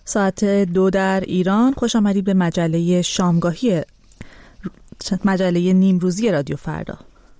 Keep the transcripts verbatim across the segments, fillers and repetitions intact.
ساعت دو در ایران. خوش آمدید به مجله شامگاهی مجله نیمروزی رادیو فردا.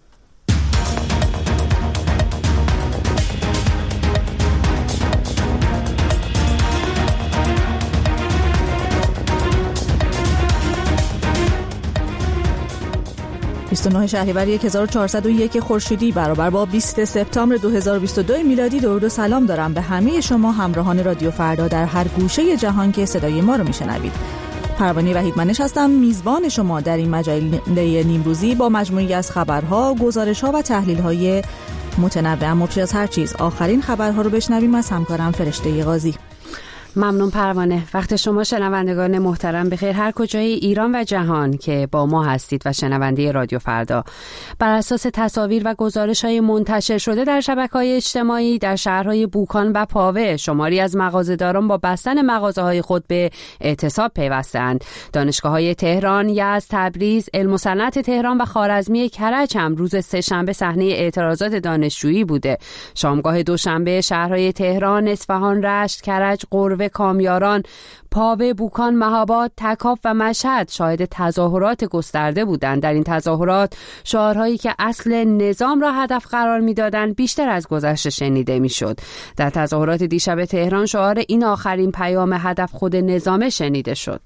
بیست و نه شهریور هزار و چهارصد و یک خورشیدی برابر با بیست سپتامبر دو هزار و بیست و دو میلادی. درود و سلام دارم به همه شما همراهان رادیو فردا در هر گوشه جهان که صدای ما رو میشنوید. پروانه وحیدمنش هستم، میزبان شما در این مجله نیمروزی با مجموعی از خبرها، گزارش‌ها و تحلیل‌های متنوع. اما پیش از هر چیز آخرین خبرها رو بشنویم از همکارم فرشته قاضی. ممنون پروانه. وقت شما شنوندگان محترم بخیر هر کجای ایران و جهان که با ما هستید و شنونده رادیو فردا. بر اساس تصاویر و گزارش‌های منتشر شده در شبکه‌های اجتماعی در شهرهای بوکان و پاوه شماری از مغازه‌داران با بستن مغازه‌های خود به اعتصاب پیوستند. دانشگاه‌های تهران، یزد، تبریز، علم و صنعت تهران و خوارزمی کرج هم روز سه‌شنبه صحنه اعتراضات دانشجویی بوده. شامگاه دوشنبه شهرهای تهران، اصفهان، رشت، کرج، قروه، کامیاران، پاوه، بوکان، مهاباد، تکاف و مشهد شاهد تظاهرات گسترده بودند. در این تظاهرات شعارهایی که اصل نظام را هدف قرار می‌دادند بیشتر از گذشته شنیده می‌شد. در تظاهرات دیشب تهران شعار این آخرین پیام هدف خود نظام شنیده شد.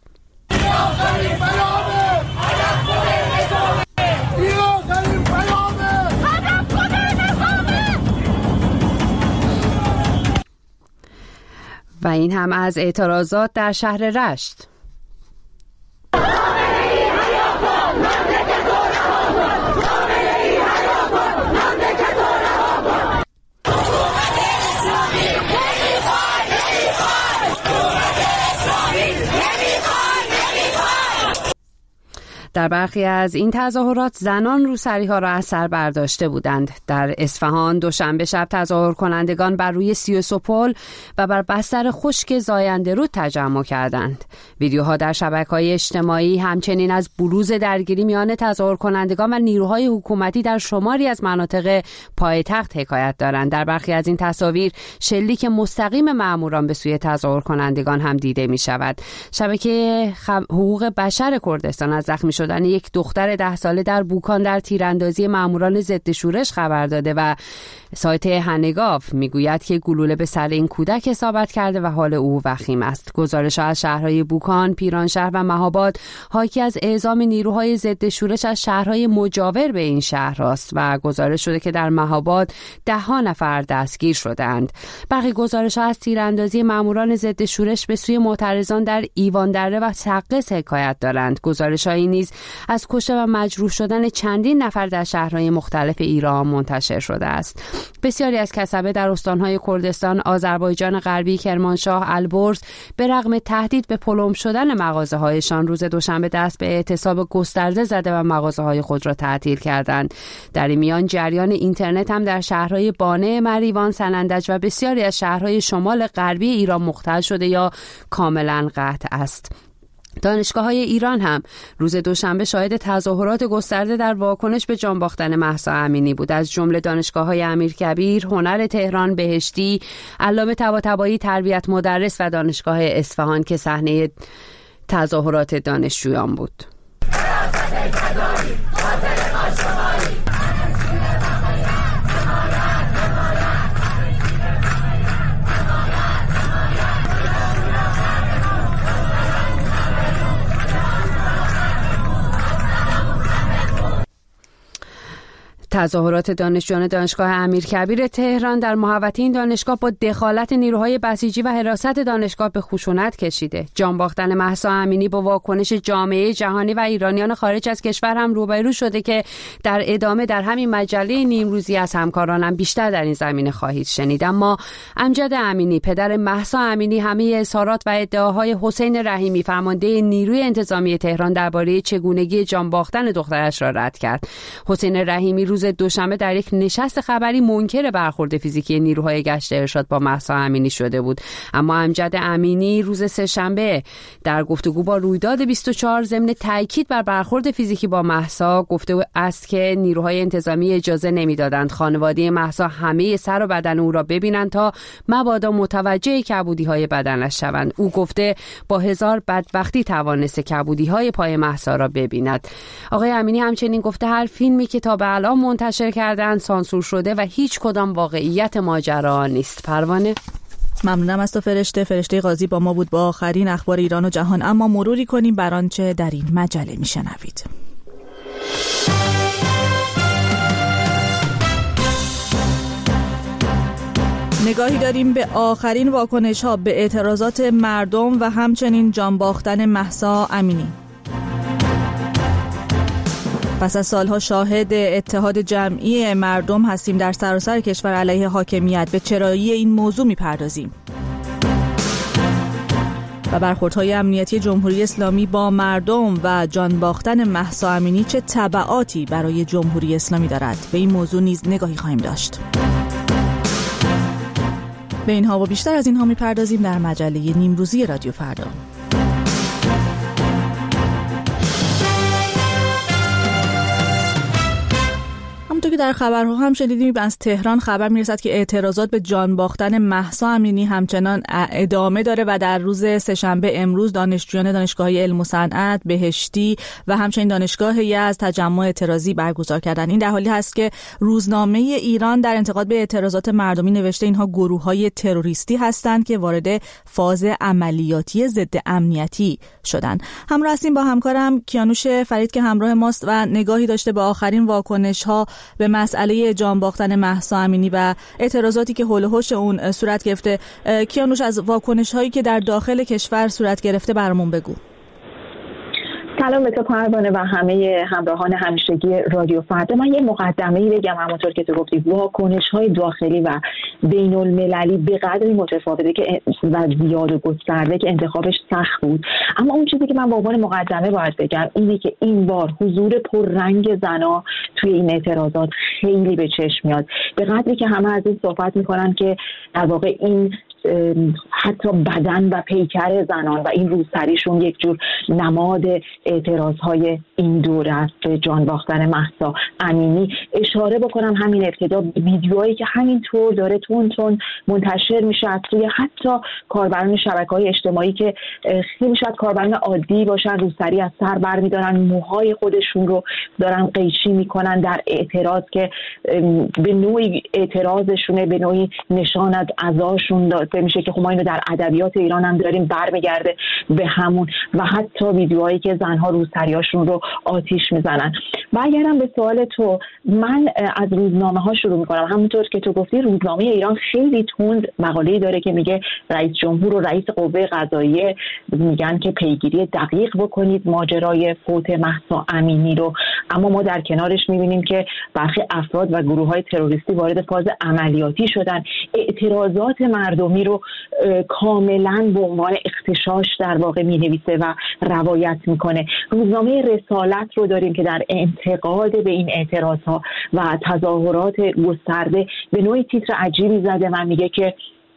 و این هم از اعتراضات در شهر رشت. در برخی از این تظاهرات زنان روسری‌ها را از سر برداشته بودند. در اصفهان دوشنبه شب تظاهر کنندگان بر روی سیوسوپل و بر بستر خشک زاینده رود تجمع کردند. ویدیوها در شبکه‌های اجتماعی همچنین از بروز درگیری میان تظاهر کنندگان و نیروهای حکومتی در شماری از مناطق پایتخت حکایت دارند. در برخی از این تصاویر شلیک مستقیم ماموران به سوی تظاهر کنندگان هم دیده می‌شود. شبکه حقوق بشر کردستان از زخمی شدن یک دختر ده ساله در بوکان در تیراندازی ماموران ضد شورش خبر داده و سایت هنگاف میگوید که گلوله به سر این کودک اصابت کرده و حال او وخیم است. گزارش‌ها از شهرهای بوکان، پیرانشهر و مهاباد حاکی از اعزام نیروهای ضد شورش از شهرهای مجاور به این شهر است و گزارش شده که در مهاباد ده ها نفر دستگیر شدند. برخی گزارش‌ها از تیراندازی ماموران ضد شورش به سوی معترضان در ایوان دره و سقز حکایت دارند. گزارش‌هایی نیز از کشته و مجروح شدن چندین نفر در شهرهای مختلف ایران منتشر شده است. بسیاری از کسبه در استانهای کردستان، آذربایجان غربی، کرمانشاه، البرز به رغم تهدید به پلم شدن مغازه‌هایشان روز دوشنبه دست به اعتصاب گسترده زده و مغازه‌های خود را تعطیل کردند. در این میان جریان اینترنت هم در شهرهای بانه، مریوان، سنندج و بسیاری از شهرهای شمال غربی ایران مختل شده یا کاملا قطع است. دانشگاه‌های ایران هم روز دوشنبه شاهد تظاهرات گسترده در واکنش به جان باختن مهسا امینی بود. از جمله دانشگاه‌های امیرکبیر، هنر تهران، بهشتی، علامه طباطبایی تربیت مدرس و دانشگاه اصفهان که صحنه تظاهرات دانشجویان بود. تظاهرات دانشجویان دانشگاه امیرکبیر تهران در محوطه این دانشگاه با دخالت نیروهای بسیجی و حراست دانشگاه به خشونت کشیده. جان باختن مهسا امینی با واکنش جامعه جهانی و ایرانیان خارج از کشور هم روبرو شده که در ادامه در همین مجله نیمروزی از همکارانم بیشتر در این زمینه خواهید شنید. اما امجد امینی پدر مهسا امینی همه اظهارات و ادعاهای حسین رحیمی فرمانده نیروی انتظامی تهران درباره چگونگی جان باختن دخترش را رد کرد. حسین رحیمی روز روز دوشنبه در یک نشست خبری منکر برخورد فیزیکی نیروهای گشت ارشاد با مهسا امینی شده بود. اما امجد امینی روز سه‌شنبه در گفتگو با رویداد بیست و چهار ضمن تاکید بر برخورد فیزیکی با مهسا گفته است که نیروهای انتظامی اجازه نمیدادند خانواده مهسا همه سر و بدن او را ببینند تا مبادا متوجه کبودی‌های بدنش شوند. او گفته با هزار بدبختی توانسته کبودی‌های پای مهسا را ببیند. آقای امینی همچنین گفته هر فیلمی که تا به الان منتشر کردند سانسور شده و هیچ کدام واقعیت ماجرا نیست. پروانه، ممنونم از تو فرشته. فرشته قاضی با ما بود با آخرین اخبار ایران و جهان. اما مروری کنیم بر آنچه در این مجله میشنوید. نگاهی داریم به آخرین واکنش‌ها به اعتراضات مردم و همچنین جان باختن مهسا امینی. پس از سالها شاهد اتحاد جمعی مردم هستیم در سراسر کشور علیه حاکمیت. به چرایی این موضوع می‌پردازیم. و برخوردهای امنیتی جمهوری اسلامی با مردم و جان باختن مهسا امینی چه تبعاتی برای جمهوری اسلامی دارد؟ به این موضوع نیز نگاهی خواهیم داشت. به اینها و بیشتر از اینها می‌پردازیم در مجله نیمروزی رادیو فردا. همونطور که در خبرها هم شنیدیم از تهران خبر میرسد که اعتراضات به جان باختن مهسا امینی همچنان ادامه داره و در روز سه‌شنبه امروز دانشجویان دانشگاه‌های علم و صنعت، بهشتی و همچنین دانشگاه یزد تجمع اعتراضی برگزار کردن. این در حالی هست که روزنامه ایران در انتقاد به اعتراضات مردمی نوشته اینها گروه‌های تروریستی هستند که وارد فاز عملیاتی ضد امنیتی شدن. همراه هستیم با همکارم کیانوش فرید که همراه ماست و نگاهی داشته به آخرین واکنش‌ها به مسئله جان باختن مهسا امینی و اعتراضاتی که حول و حوش اون صورت گرفته. کیانوش، از واکنش‌هایی که در داخل کشور صورت گرفته برامون بگو. سلام به تو پروانه و همه همراهان همیشگی رادیو فردا. من یه مقدمه‌ای بگم. همونطور که تو گفتی واکنش‌های داخلی و بین‌المللی به قدری متفاوته که و زیاد و گسترده که انتخابش سخت بود. اما اون چیزی که من به عنوان مقدمه باید بگم اینه که این بار حضور پررنگ زنا توی این اعتراضات خیلی به چشم میاد. به قدری که همه از این صحبت میکنن که در واقع این حتی بدن و پیکر زنان و این روسریشون یک جور نماد اعتراضهای این دوره است به جان باختن مهسا امینی. اشاره بکنم همین ابتدا به ویدیوهایی که همینطور داره تون تون منتشر میشه از توی حتی کاربران شبکه‌های اجتماعی که خیلی شاید کاربران عادی باشن، روسری از سر برمی‌دارن، موهای خودشون رو دارن قیچی میکنن در اعتراض که به نوعی اعتراضشونه، به نوعی نشان از عزاشون داده میشه که خب ما اینو در ادبیات ایران هم داریم، برمیگرده به همون. و حتی ویدیوهایی که زنها روسریاشون رو آتیش میزنن. و اگرم به سوال تو، من از روزنامه ها شروع میکنم. همونطور که تو گفتی روزنامه ایران خیلی تند مقاله‌ای داره که میگه رئیس جمهور و رئیس قوه قضاییه میگن که پیگیری دقیق بکنید ماجرای فوت مهسا امینی رو. اما ما در کنارش میبینیم که برخی افراد و گروه‌های تروریستی وارد فاز عملیاتی شدن، اعتراضات مردمی رو کاملا به عنوان اغتشاش در واقع مینویسه و روایت میکنه. روزنامه رسالت رو داریم که در انتقاد به این اعتراضها و تظاهرات گسترده به نوعی تیتر عجیبی زده و میگه که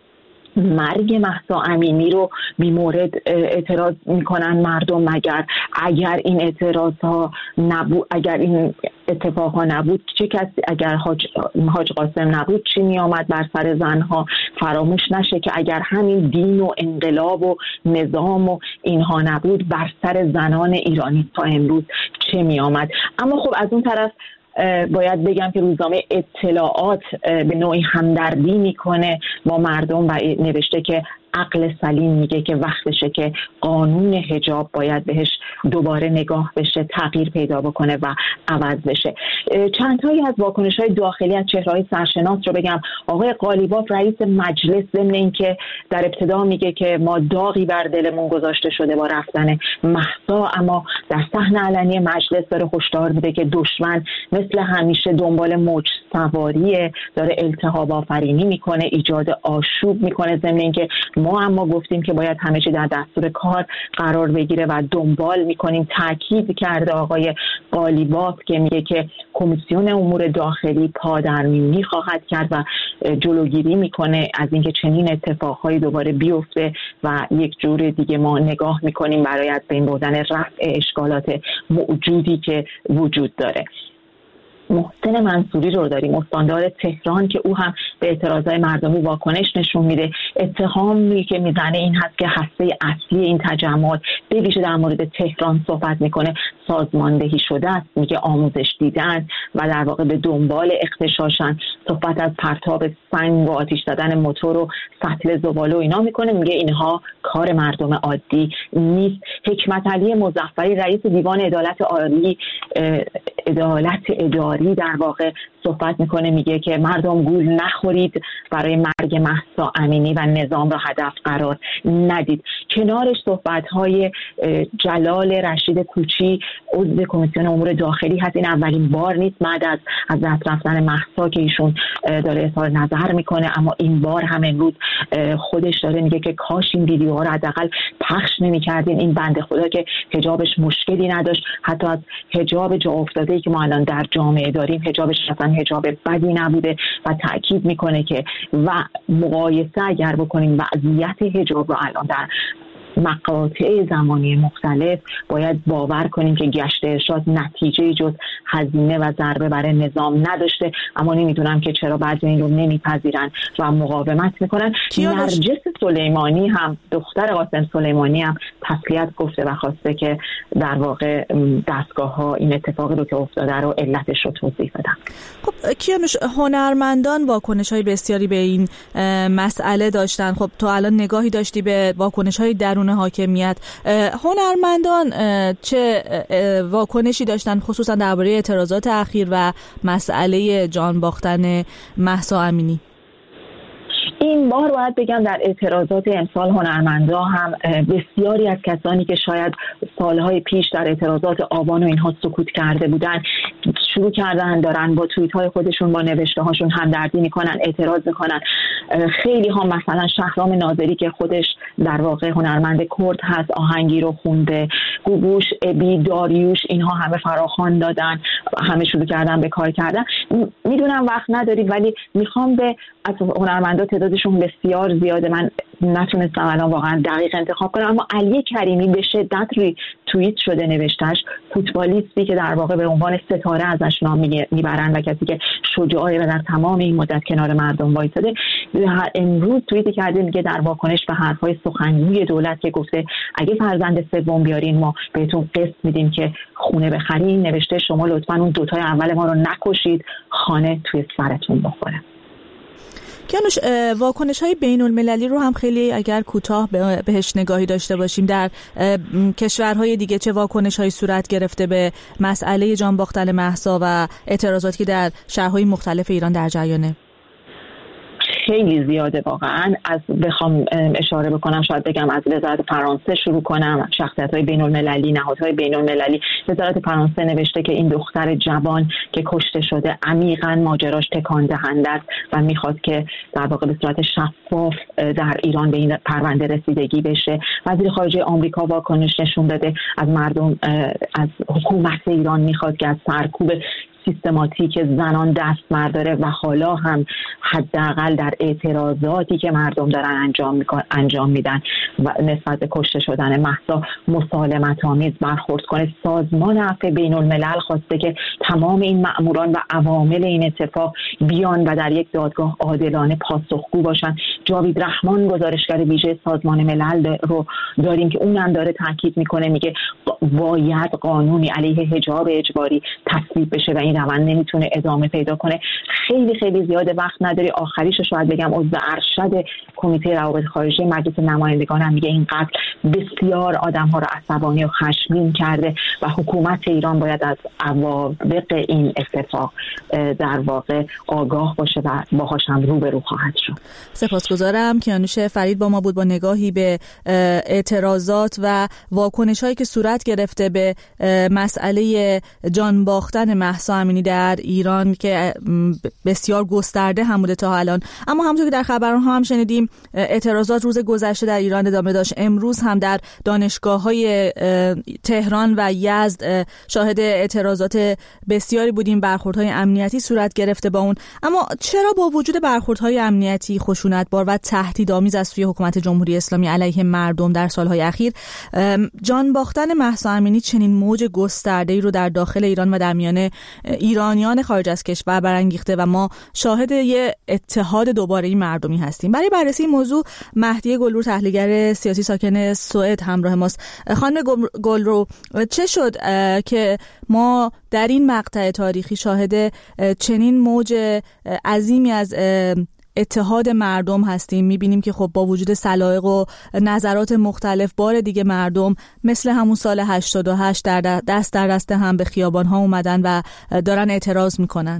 مرگ مهسا امینی رو بی مورد اعتراض میکنن مردم، مگر اگر این اعتراض ها نبود، اگر این اتفاق ها نبود چه کسی، اگر حاج, حاج قاسم نبود چی می آمد بر سر زنها. فراموش نشه که اگر همین دین و انقلاب و نظام و اینها نبود بر سر زنان ایرانی تا امروز چه می آمد. اما خب از اون طرف باید بگم که روزنامه اطلاعات به نوعی همدردی میکنه با مردم و نوشته که عقل سلیم میگه که وقتشه که قانون حجاب باید بهش دوباره نگاه بشه، تغییر پیدا بکنه و عوض بشه. چند تایی از واکنش‌های داخلی از چهره‌های سرشناس رو بگم. آقای قالیباف رئیس مجلس ضمن اینکه در ابتدا میگه که ما داغی بر دلمون گذاشته شده با رفتن مهسا، اما در صحن علنی مجلس داره هشدار میده که دشمن مثل همیشه دنبال موج سواریه، داره التهاب آفرینی میکنه، ایجاد آشوب میکنه، ضمن اینکه ما اما گفتیم که باید همه چی در دستور کار قرار بگیره و دنبال میکنیم. تاکید کرده آقای قالیباف که میگه که کمیسیون امور داخلی پادرمیونی خواهد کرد و جلوگیری میکنه از اینکه چنین اتفاقهایی دوباره بیفته و یک جور دیگه ما نگاه میکنیم برای از بین بردن رفع اشکالات موجودی که وجود داره. محسن منصوری رو داریم، استاندار تهران، که او هم به اعتراضهای مردمی واکنش نشون میده. اتهامی که میزنه این هست که هسته اصلی این تجمعات به ویژه در مورد تهران صحبت میکنه سازماندهی شده است، میگه آموزش دیدن و در واقع به دنبال اغتشاشن. صحبت از پرتاب سنگ و آتش زدن موتور و سطل زباله و اینا میکنه، میگه اینها کار مردم عادی نیست. حکمت علی مظفری رئیس دیوان عدالت عالی عدالت اداری در واقع صحبت میکنه، میگه که مردم گول نخورید، برای مرگ مهسا امینی و نظام را هدف قرار ندید. کنارش صحبت‌های جلال رشید کوچی عضو کمیسیون امور داخلی هست. این اولین بار نیست بعد از از دست رفتن مهسا که ایشون داره اظهار نظر میکنه، اما این بار هم امروز خودش داره میگه که کاش این ویدیوها رو حداقل پخش نمی‌کردین. این بنده خدا که حجابش مشکلی نداشت، حتی از حجاب جا افتاده‌ای که ما الان در جامعه داریم حجابش اصلا حجاب بدی نبوده و تاکید میکنه که و مقایسه اگر بکنیم وضعیت حجاب رو الان در مقاطع زمانی مختلف باید باور کنیم که گشت ارشاد نتیجه جز هزینه و ضربه برای نظام نداشته. اما نمیدونم که چرا بعضی این رو نمیپذیرن و مقاومت میکنن. نرجس سلیمانی هم دختر قاسم سلیمانی هم تسلیت گفته و خواسته که در واقع دستگاه ها این اتفاقی رو که افتاده رو علتش رو توضیح بدن. خب کیانوش، هنرمندان واکنش های بسیاری به این مسئله داشتن. خب تو الان نگاهی داشتی به واکنش های درون حاکمیت. هنرمندان چه واکنشی داشتن خصوصا درباره اعتراضات اخیر و مسئله جان باختن مهسا امینی؟ این بار باید بگم در اعتراضات امسال هنرمندا هم بسیاری از کسانی که شاید سالهای پیش در اعتراضات آبان و اینها سکوت کرده بودن شروع کردن دارن با توییت های خودشون با نوشته هاشون همدردی میکنن، اعتراض میکنن. خیلی ها مثلا شهرام ناظری که خودش در واقع هنرمند کرد هست آهنگی رو خونده، گوگوش، ابی، داریوش، اینها همه فراخوان دادن، همه شروع کردن به کار کردن. میدونم وقت نداری ولی میخوام به از هنرمندا تعدادشون بسیار زیاده، من نتونستم الان واقعا دقیق انتخاب کنم، اما علی کریمی به شدت روی توییت شده نوشتهش، فوتبالیستی که در واقع به عنوان ستاره ازش نام میبرن و کسی که شجاعه و در تمام این مدت کنار مردم وایساده، امروز توییت کرده میگه در واکنش به حرفهای سخنگوی دولت که گفته اگه فرزند سوم بیارین ما بهتون قسط میدیم که خونه بخرین، نوشته شما لطفاً اون دوتای اول ما رو نکشید، خانه توی سرتون بخوره. کیانوش، واکنش های بین المللی رو هم خیلی اگر کوتاه بهش نگاهی داشته باشیم، در کشورهای دیگه چه واکنش های صورت گرفته به مسئله جان باختن مهسا و اعتراضاتی که در شهرهای مختلف ایران در جریانه؟ خیلی زیاده واقعا. از بخوام اشاره بکنم شاید بگم از وزارت فرانسه شروع کنم، شخصیت‌های بین‌المللی، نهادهای بین‌المللی. وزارت فرانسه نوشته که این دختر جوان که کشته شده عمیقاً ماجراش تکان دهنده است و میخواد که در واقع به صورت شفاف در ایران به این پرونده رسیدگی بشه. وزیر خارجه آمریکا واکنش نشون داده، از مردم، از حکومت ایران میخواد که از سرکوب سیستماتیک زنان دست برداره و حالا هم حداقل در اعتراضاتی که مردم دارن انجام میکن انجام میدن و نسبت به کشته شدن مهسا مسالمت آمیز برخورد کنه. سازمان عفو بین الملل خواسته که تمام این مأموران و عوامل این اتفاق بیان و در یک دادگاه عادلانه پاسخگو باشن. جاوید رحمان گزارشگر ویژه سازمان ملل رو داریم که اونم داره تاکید میکنه، میگه باید قانونی علیه حجاب اجباری تصویب بشه و این روند نمیتونه ادامه پیدا کنه. خیلی خیلی زیاده، وقت نداری. آخریش شاید بگم عضو ارشد کمیته روابط خارجی مجلس نمایندگان هم میگه این قتل بسیار آدم‌ها رو عصبانی و خشمگین کرده و حکومت ایران باید از عواقب این اتفاق در واقع آگاه باشه و باهاش هم روبرو خواهد شد. سپاسگزارم. کیانوش فرید با ما بود با نگاهی به اعتراضات و واکنش‌هایی که صورت گرفته به مسئله جان باختن مهسا امینی در ایران که بسیار گسترده هم بوده تا الان، اما همونطور که در خبرها هم شنیدیم اعتراضات روز گذشته در ایران ادامه داشت. امروز هم در دانشگاه‌های تهران و یزد شاهد اعتراضات بسیاری بودیم، برخوردهای امنیتی صورت گرفته با اون. اما چرا با وجود برخوردهای امنیتی خشونت‌بار و تهدیدآمیز از سوی حکومت جمهوری اسلامی علیه مردم در سالهای اخیر، جان باختن مهسا امینی چنین موج گسترده‌ای رو در داخل ایران و در میان ایرانیان خارج از کشور برانگیخته و ما شاهد یه اتحاد دوباره مردمی هستیم؟ برای بررسی این موضوع مهدی گلرو، تحلیلگر سیاسی ساکن سوئد، همراه ماست. خانم گلرو، چه شد که ما در این مقطع تاریخی شاهد چنین موج عظیمی از اتحاد مردم هستیم؟ میبینیم که خب با وجود سلایق و نظرات مختلف بار دیگه مردم مثل همون سال هشتاد و هشت در دست در دست هم به خیابان ها اومدن و دارن اعتراض میکنن.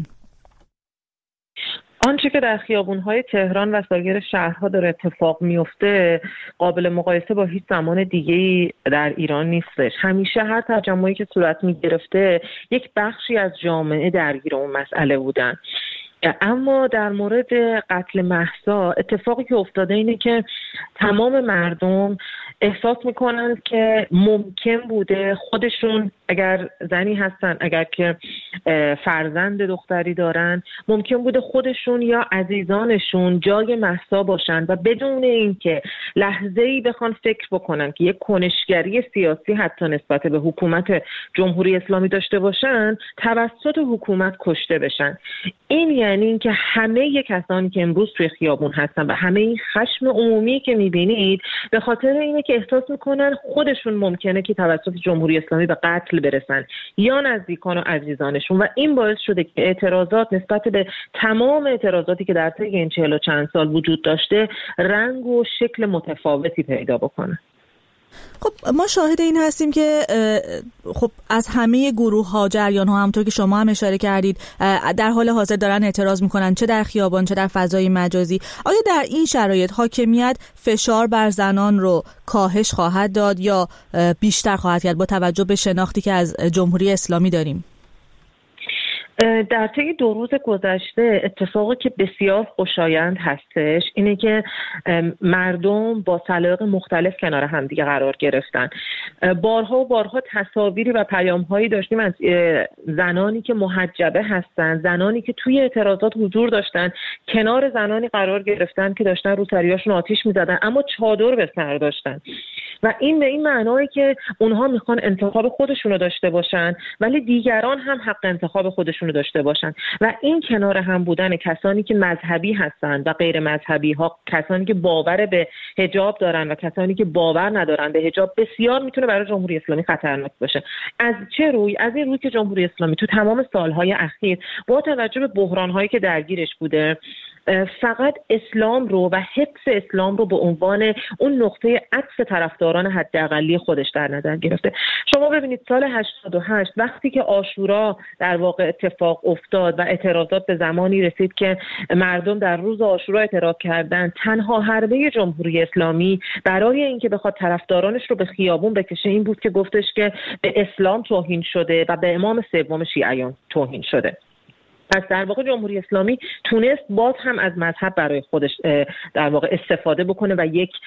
آنچه که در خیابون‌های تهران و سایر شهرها داره اتفاق میفته قابل مقایسه با هیچ زمان دیگه‌ای در ایران نیستش. همیشه هر تجمعی که صورت می‌گرفته یک بخشی از جامعه درگیر اون مسئله بودن. اما در مورد قتل مهسا اتفاقی که افتاده اینه که تمام مردم احساس میکنن که ممکن بوده خودشون، اگر زنی هستن، اگر که فرزند دختری دارن، ممکن بوده خودشون یا عزیزانشون جای مهسا باشن و بدون اینکه لحظه‌ای بخوان فکر بکنن که یک کنشگری سیاسی حتی نسبت به حکومت جمهوری اسلامی داشته باشن، توسط حکومت کشته بشن. این یعنی اینکه همه کسانی که امروز توی خیابون هستن و همه این خشم عمومی که میبینید به خاطر اینه که احساس میکنن خودشون ممکنه که توسط جمهوری اسلامی به قتل برسن یا نزدیکان و عزیزانشون، و این باعث شده که اعتراضات نسبت به تمام اعتراضاتی که در طی این چهل و چند سال وجود داشته رنگ و شکل متفاوتی پیدا بکنه. خب ما شاهد این هستیم که خب از همه گروه ها، جریان ها، همونطور که شما هم اشاره کردید، در حال حاضر دارن اعتراض میکنن، چه در خیابان چه در فضای مجازی. آیا در این شرایط حاکمیت فشار بر زنان رو کاهش خواهد داد یا بیشتر خواهد کرد با توجه به شناختی که از جمهوری اسلامی داریم؟ در طی دو روز گذشته اتفاقی که بسیار خوشایند هستش اینه که مردم با سلایق مختلف کنار همدیگه قرار گرفتن. بارها و بارها تصاویری و پیام‌هایی داشتیم از زنانی که محجبه هستن، زنانی که توی اعتراضات حضور داشتن، کنار زنانی قرار گرفتن که داشتن روسریاشون آتیش می‌زدن اما چادر به سر داشتن، و این به این معنایی که اونها میخوان انتخاب خودشون رو داشته باشن ولی دیگران هم حق انتخاب خودشون رو داشته باشن. و این کنار هم بودن کسانی که مذهبی هستن و غیر مذهبی ها، کسانی که باور به حجاب دارن و کسانی که باور ندارن به حجاب، بسیار میتونه برای جمهوری اسلامی خطرناک باشه. از چه روی؟ از این روی که جمهوری اسلامی تو تمام سالهای اخیر با توجه به بحران‌هایی که درگیرش بوده فقط اسلام رو و حفظ اسلام رو به عنوان اون نقطه عطف طرفداران حداقلی خودش در نظر گرفته. شما ببینید سال هشتاد و هشت وقتی که عاشورا در واقع اتفاق افتاد و اعتراضات به زمانی رسید که مردم در روز عاشورا اعتراض کردن، تنها حربه جمهوری اسلامی برای اینکه بخواد طرفدارانش رو به خیابون بکشه این بود که گفتش که به اسلام توهین شده و به امام سوم شیعیان توهین شده. پس در واقع جمهوری اسلامی تونست باز هم از مذهب برای خودش در واقع استفاده بکنه و یک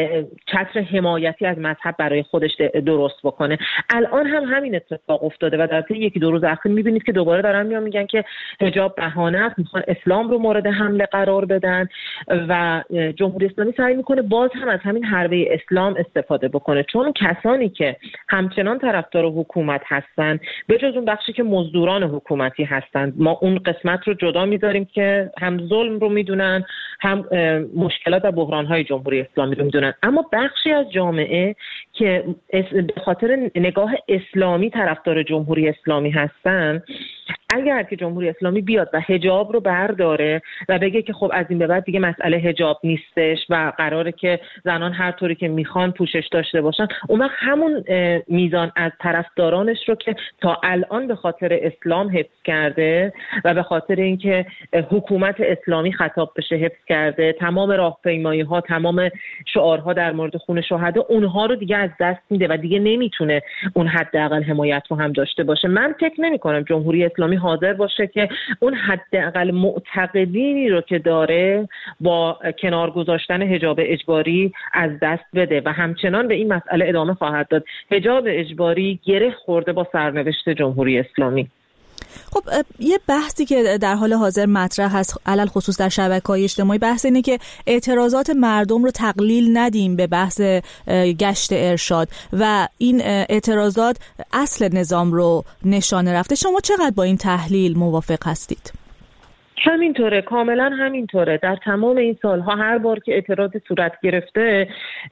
چتر حمایتی از مذهب برای خودش درست بکنه. الان هم همین اتفاق افتاده و در طی یکی دو روز اخیر میبینید که دوباره دارن میان میگن که حجاب بهانه است، میخوان اسلام رو مورد حمله قرار بدن و جمهوری اسلامی سعی میکنه باز هم از همین حربه اسلام استفاده بکنه، چون کسانی که همچنان طرفدار حکومت هستن به جز اون بخشی که مزدوران حکومتی هستن، ما اون قسمت رو جدا می‌ذاریم که هم ظلم رو میدونن هم مشکلات و بحران‌های جمهوری اسلامی رو میدونن، اما بخشی از جامعه که به خاطر نگاه اسلامی طرفدار جمهوری اسلامی هستن، اگر که جمهوری اسلامی بیاد و حجاب رو برداره و بگه که خب از این به بعد دیگه مسئله حجاب نیستش و قراره که زنان هر طوری که میخوان پوشش داشته باشن، اون وقت همون میزان از طرفدارانش رو که تا الان به خاطر اسلام حفظ کرده و به خاطر اینکه حکومت اسلامی خطاب بشه حفظ کرده، تمام راهپیمایی ها، تمام شعارها در مورد خون شهدا، اونها رو دیگه از دست میده و دیگه نمیتونه اون حداقل حمایت رو هم داشته باشه. من فکر نمی‌کنم جمهوری اسلامی اسلامی حاضر باشه که اون حداقل معتقدینی رو که داره با کنار گذاشتن حجاب اجباری از دست بده و همچنان به این مسئله ادامه خواهد داد. حجاب اجباری گره خورده با سرنوشت جمهوری اسلامی. خب یه بحثی که در حال حاضر مطرح هست علل خصوص در شبکه‌های اجتماعی بحث اینه که اعتراضات مردم رو تقلیل ندیم به بحث گشت ارشاد و این اعتراضات اصل نظام رو نشانه رفته. شما چقدر با این تحلیل موافق هستید؟ همینطوره، کاملا همینطوره. در تمام این سالها هر بار که اعتراض صورت گرفته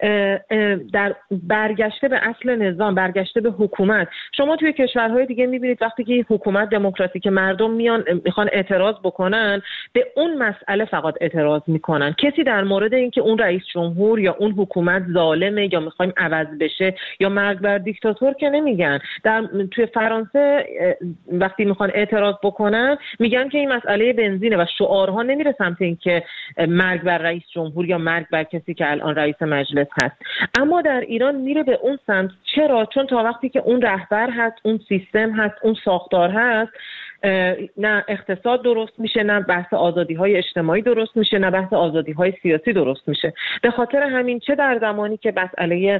در برگشته به اصل نظام، برگشته به حکومت. شما توی کشورهای دیگه میبینید وقتی که حکومت دموکراتیک مردم میان میخوان اعتراض بکنن به اون مسئله فقط اعتراض میکنن. کسی در مورد اینکه اون رئیس جمهور یا اون حکومت ظالمه یا میخوایم عوض بشه یا مرگ بر دیکتاتور که نمیگن. در توی فرانسه وقتی میخوان اعتراض بکنن میگن که این مسئله بنزینه و شعارها نمیره سمت این که مرگ بر رئیس جمهور یا مرگ بر کسی که الان رئیس مجلس هست. اما در ایران میره به اون سمت. چرا؟ چون تا وقتی که اون رهبر هست، اون سیستم هست، اون ساختار هست، نه اقتصاد درست میشه، نه بحث آزادی‌های اجتماعی درست میشه، نه بحث آزادی‌های سیاسی درست میشه. به خاطر همین چه در زمانی که مسئله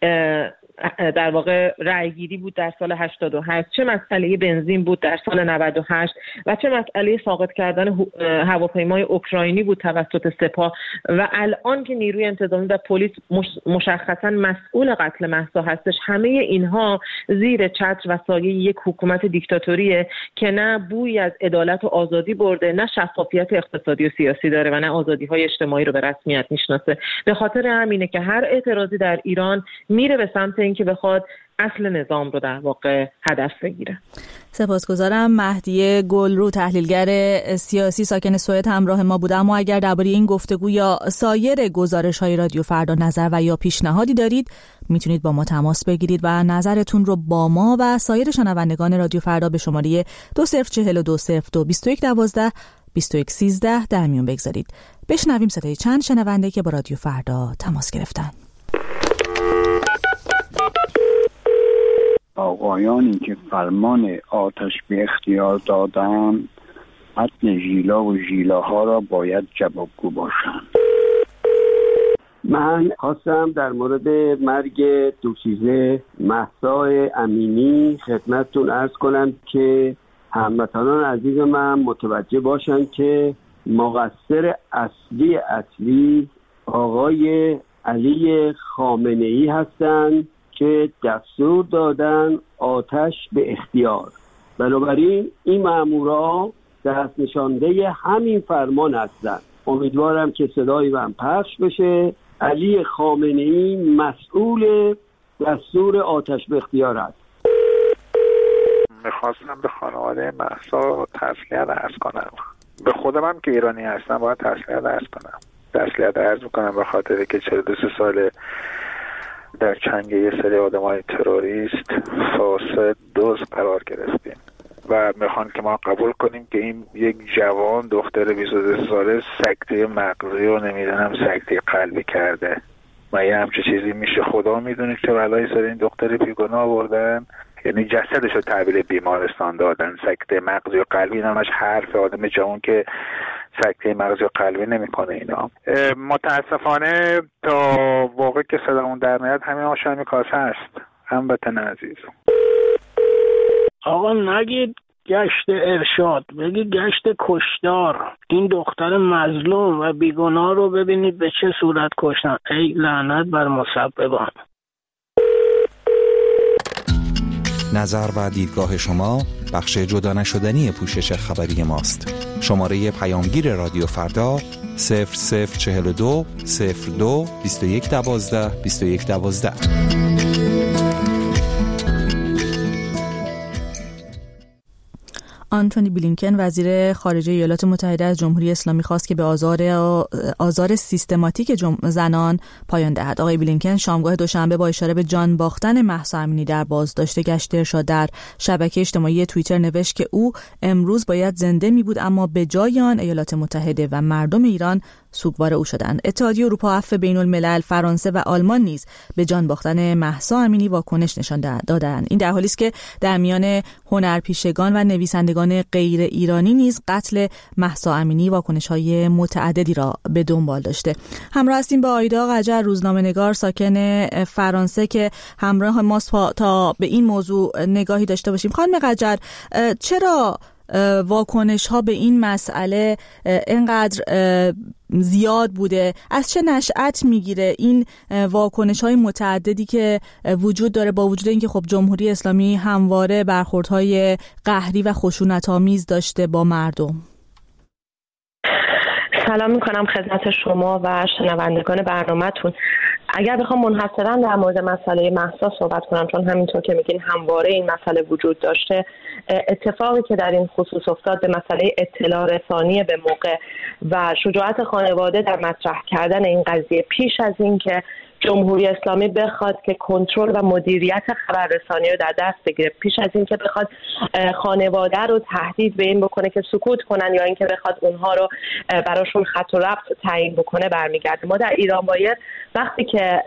در واقع رأیگیری بود در سال هشتاد و هشت، چه مسئله بنزین بود در سال نود و هشت و چه مسئله ساقط کردن هواپیمای اوکراینی بود توسط سپاه و الان که نیروی انتظامی و پلیس مشخصا مسئول قتل مهسا هستش، همه اینها زیر چتر و سایه یک حکومت دیکتاتوریه که نه بوی از عدالت و آزادی برده، نه شفافیت اقتصادی و سیاسی داره و نه آزادی‌های اجتماعی رو به رسمیت میشناسه. به خاطر همینه که هر اعتراضی در ایران میره به سمت اینکه بخواد اصل نظام رو در واقع هدف بگیره. سپاسگزارم. مهدیه گلرو، تحلیلگر سیاسی ساکن سوئد، همراه ما بود. اما اگر درباره این گفتگو یا سایر گزارش‌های رادیو فردا نظر و یا پیشنهادی دارید میتونید با ما تماس بگیرید و نظرتون رو با ما و سایر شنوندگان رادیو فردا به شماره دو صفر چهل دو صفر دو بیست و یک دوازده بیست و یک سیزده در میون بگذارید. بشنویم صدای چند شنونده که با رادیو فردا تماس گرفتن. آقایانی که فرمان آتش به اختیار دادن متن ژیلا و ژیلاها را باید جوابگو باشند. من خواستم در مورد مرگ دوشیزه مهسا امینی خدمتتون عرض کنم که هموطنان عزیز من متوجه باشن که مقصر اصلی اصلی آقای علی خامنه‌ای هستند که دستور دادن آتش به اختیار. بنابراین این مامورا دست نشانده همین فرمان هستند. امیدوارم که صدای من پخش بشه. علی خامنه‌ای مسئول دستور آتش به اختیار است. میخواستم به خانواده مهسا تسلیت عرض کنم. به خودم هم که ایرانی هستم باید تسلیت عرض کنم. تسلیت عرض میکنم به خاطر که چهل و دو سال در چنگ یه سری آدمای تروریست فاسد دزد قرار گرفتیم و میخوان که ما قبول کنیم که این یک جوان دختر بیست و دو ساله سکته مغزی و نمیدونم سکته قلبی کرده. و یه همچه چیزی میشه؟ خدا میدونه چه بلایی سر این دختر بیگناه آوردن. یعنی جسدش رو تحویل بیمارستان دادن. سکته مغزی و قلبی نمش حرف آدم جوان که سکته مغزی و قلبی نمیکنه. اینا متاسفانه تا واقع که صدامون در میاد همین آشامی کاسه هست. هموطن عزیز، آقا نگید گشت ارشاد، بگید گشت کشتار. این دختر مظلوم و بیگناه رو ببینید به چه صورت کشتن. ای لعنت بر مسببان. نظر و دیدگاه شما بخش جدا نشدنی پوشش خبری ماست. شماره پیامگیر رادیو فردا صفر صفر چهل دو صفر دو بیست و یک دوازده بیست و یک دوازده. آنتونی بلینکن وزیر خارجه ایالات متحده از جمهوری اسلامی خواست که به آزار آزار سیستماتیک زنان پایان دهد. آقای بلینکن شامگاه دوشنبه با اشاره به جان باختن مهسا امینی در بازداشت گشت ارشاد در شبکه اجتماعی توییتر نوشت که او امروز باید زنده می بود اما به جای آن ایالات متحده و مردم ایران سوگوار او شدند. اتحادیه اروپا، عفو بین الملل، فرانسه و آلمان نیز به جان باختن مهسا امینی واکنش نشان دادند. این در حالی است که در میان هنرپیشگان و نویسندگان غیر ایرانی نیز قتل مهسا امینی واکنش‌های متعددی را به دنبال داشته. همراه هستیم با آیدا قجر، روزنامه‌نگار ساکن فرانسه که همراه ماست تا به این موضوع نگاهی داشته باشیم. خانم قجر، چرا واکنش ها به این مسئله اینقدر زیاد بوده؟ از چه نشأت میگیره این واکنش های متعددی که وجود داره، با وجود اینکه خب جمهوری اسلامی همواره برخوردهای قهری و خشونت‌آمیز داشته با مردم؟ سلام میکنم خدمت شما و شنوندگان برنامه‌تون. اگر بخوام منحصراً در مورد مسئله مهسا صحبت کنم، چون همینطور که میگین همواره این مسئله وجود داشته، اتفاقی که در این خصوص افتاد به مسئله اطلاع رسانی به موقع و شجاعت خانواده در مطرح کردن این قضیه پیش از این که جمهوری اسلامی بخواد که کنترل و مدیریت خبررسانی رو در دست بگیره، پیش از این که بخواد خانواده رو تهدید به این بکنه که سکوت کنن یا اینکه بخواد اونها رو براشون خط و ربط تعیین بکنه برمیگرده. ما در ایران باید وقتی که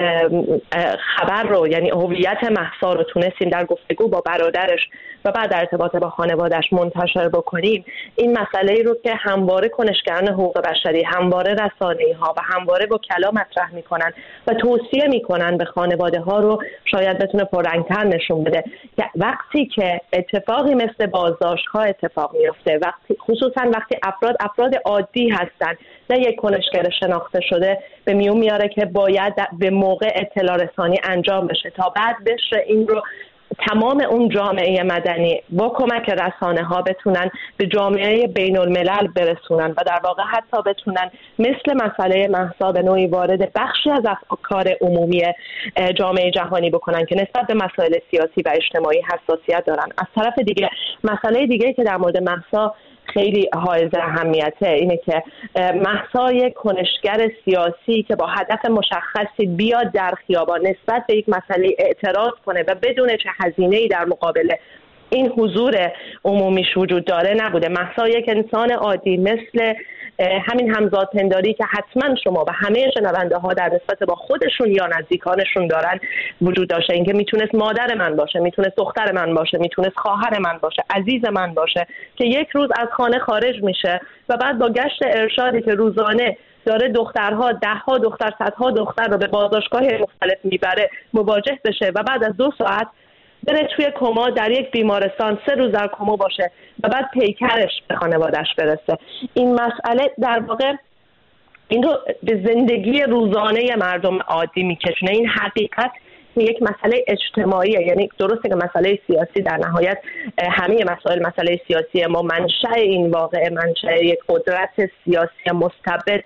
خبر رو، یعنی هویت مهسا رو تونستیم در گفتگو با برادرش و بعد در ارتباط با خانواده‌اش منتشر بکنیم، این مسئله رو که همواره کنشگران حقوق بشری، همواره رسانه‌ها و همواره وکلا مطرح میکنن و توصیه میکنن به خانواده ها رو شاید بتونه پررنگ‌تر نشون بده که وقتی که اتفاقی مثل بازداشت‌ها اتفاق میفته، وقتی خصوصا وقتی افراد افراد عادی هستن، نه یک کنشگر شناخته شده، به میون میاره که باید به موقع اطلاع رسانی انجام بشه تا بعد بشه این رو تمام اون جامعه مدنی با کمک رسانه ها بتونن به جامعه بین الملل برسونن و در واقع حتی بتونن مثل مسئله مهسا به نوعی وارد بخشی از افکار عمومی جامعه جهانی بکنن که نسبت به مسائل سیاسی و اجتماعی حساسیت دارن. از طرف دیگه مسئله دیگه که در مورد مهسا خیلی حائز اهمیته اینه که مهسا یک کنشگر سیاسی که با هدف مشخصی بیاد در خیابان نسبت به یک مسئله اعتراض کنه و بدون چه هزینه‌ای در مقابل این حضور عمومیش وجود داره نبوده. مهسا یک انسان عادی مثل همین همزادپنداری که حتما شما و همه شنونده ها در نسبت با خودشون یا نزدیکانشون دارن وجود داشته. اینکه میتونست مادر من باشه، میتونست دختر من باشه، میتونست خواهر من باشه، عزیز من باشه که یک روز از خانه خارج میشه و بعد با گشت ارشادی که روزانه داره دخترها، دهها دختر، صدها دختر رو به بازداشتگاه مختلف میبره مواجه بشه و بعد از دو ساعت بره توی کما در یک بیمارستان سه روز در کما باشه و بعد پیکرش به خانواده‌اش برسه. این مسئله در واقع این رو به زندگی روزانه مردم عادی میکشونه. این حقیقت یک مسئله اجتماعیه، یعنی درسته که مسئله سیاسی در نهایت همه مسائل مسئله سیاسی ما منشأ این واقعه منشأ یک قدرت سیاسی مستبد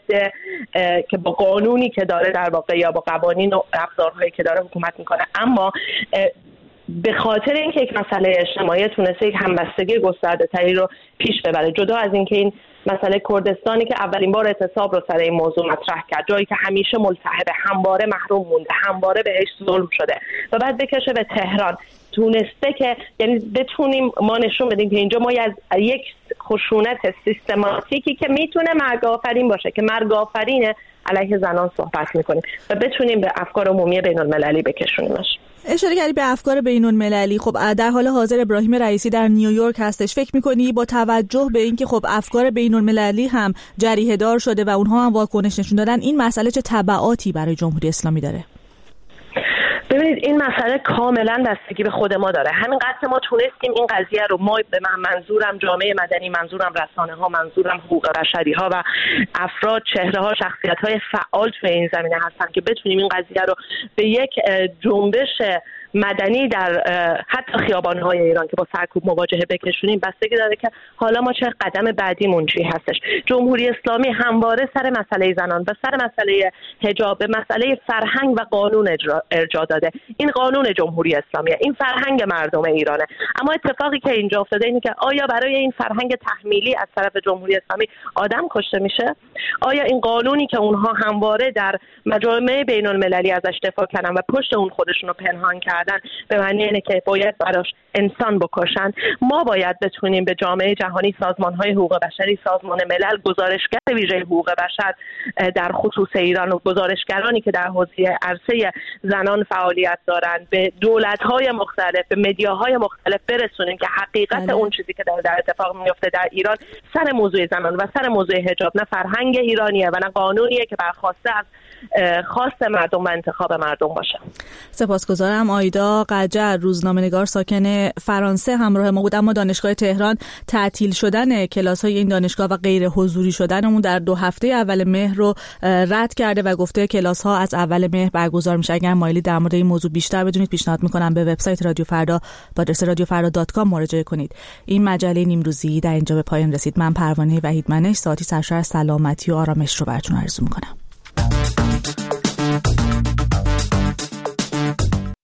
که با قانونی که داره در واقع یا با قوانین و ابزارهایی که داره حکومت میکنه، اما به خاطر اینکه یک مسئله اجتماعی تونسته یک همبستگی گسترده‌تری رو پیش ببره. جدا از اینکه این مسئله کردستانی که اولین بار اعتصاب رو سر این موضوع مطرح کرد، جایی که همیشه ملتهب، همواره محروم مونده، همواره بهش ظلم شده و بعد بکشه به تهران، تونسته که یعنی بتونیم ما نشون بدیم که اینجا ما از یک خشونت سیستماتیکی که میتونه مرگ آفرین باشه، که مرگ آفرینه، علیه زنان صحبت میکنیم و بتونیم به افکار عمومی بین المللی بکشونیمش. اشاره کردی به افکار بین المللی. خب در حال حاضر ابراهیم رئیسی در نیویورک هستش. فکر میکنی با توجه به اینکه خب افکار بین المللی هم جریحه دار شده و اونها هم واکنش نشون دادن، این مسئله چه تبعاتی برای جمهوری اسلامی داره؟ ببینید این مسئله کاملا بستگی به خود ما داره. همین قصد ما تونستیم این قضیه رو، ما به من منظورم جامعه مدنی، منظورم رسانه ها، منظورم حقوق بشری ها و افراد، چهره ها، شخصیت های فعال تو این زمینه هستن که بتونیم این قضیه رو به یک جنبش مدنی در حتی خیابان‌های ایران که با سرکوب مواجهه بکشونیم. بستگی داره که حالا ما چه قدم بعدیمون چی هستش. جمهوری اسلامی همواره سر مسئله زنان و سر مسئله حجاب به مسئله فرهنگ و قانون ارجاع داده. این قانون جمهوری اسلامیه، این فرهنگ مردم ایرانه. اما اتفاقی که اینجا افتاده اینه که آیا برای این فرهنگ تحمیلی از طرف جمهوری اسلامی آدم کشته میشه؟ آیا این قانونی که اونها همواره در مجامع بین المللی ازش دفاع کردن و پشت اون خودشون رو پنهان کردن کردن به معنی اینه که باید براش انسان بکشن. ما باید بتونیم به جامعه جهانی، سازمان‌های حقوق بشری، سازمان ملل، گزارشگر ویژه حقوق بشر در خصوص ایران و گزارشگرانی که در حوزه عرصه زنان فعالیت دارند، به دولت‌های مختلف، به مدیاهای مختلف برسونیم که حقیقت بله. اون چیزی که در, در اتفاق میفته در ایران سر موضوع زنان و سر موضوع حجاب نه فرهنگ ایرانیه و نه قانونیه که برخواسته از خواست مردم و انتخاب مردم باشه. سپاسگزارم. آیدا قجر، روزنامه‌نگار ساکن فرانسه، همراه ما بود. اما دانشگاه تهران تعطیل شدن کلاس‌های این دانشگاه و غیر حضوری شدنمون در دو هفته اول مهر رو رد کرده و گفته کلاس‌ها از اول مهر برگزار میشه. اگر مایلی در مورد این موضوع بیشتر بدونید پیشنهاد میکنم به وبسایت رادیو فردا با آدرس رادیو فردا دات کام مراجعه کنید. این مجله نیمروزی در اینجا به پایان رسید. من پروانه وحیدمنش ساعتی سرشار از سلامتی و آرامش رو براتون آرزو میکنم.